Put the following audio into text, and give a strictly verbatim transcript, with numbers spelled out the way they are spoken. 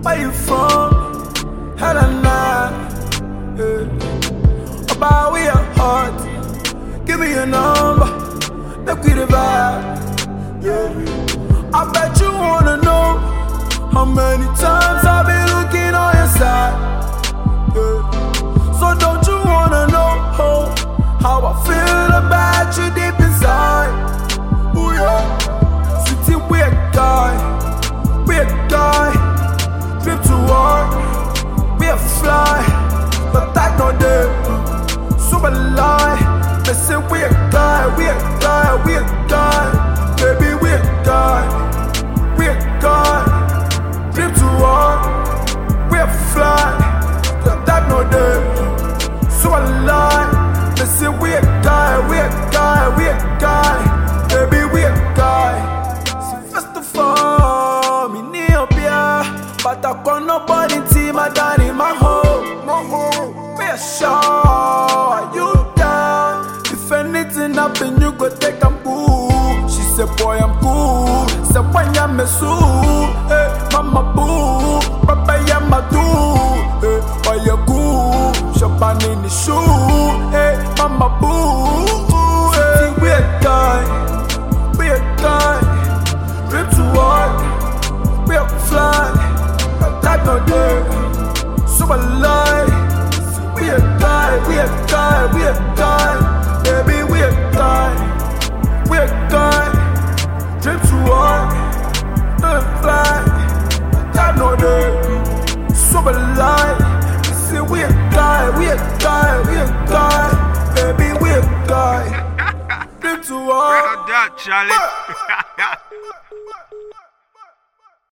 Where you from? Helena. Yeah. About we are hot. Give me your number. Make we the vibe. Yeah. I bet you wanna know how many times I've been looking on your side. Yeah. So don't you wanna know oh, how I feel about you deep inside? Ooh yeah. Sweetie weird guy, weird guy. Trip to work, we a fly, but that no day. Super lie, they say weird guy, weird guy, weird guy. Baby weird guy, weird guy. Trip to work, we a fly, but that no day. Super lie, they say weird guy, weird guy, weird guy. Baby weird guy. So first of all, me near here, but I call nobody team my daddy my home, my home. Be a show, you down. If anything happen, you go take a boo. She said, boy, I'm cool. Said, when ya me sue, hey, mama boo, papa ya ma do, hey, why you cool? Champagne in the shoe, hey, mama boo, hey, weird guy, weird guy, trip to work, we up fly, that no day, super lie, weird guy, weird guy, weird guy, baby weird guy, weird guy, trip to work, we fly, that no day, super lie. See weird guy, weird guy, weird guy, baby weird guy. Trip to work. That, Charlie.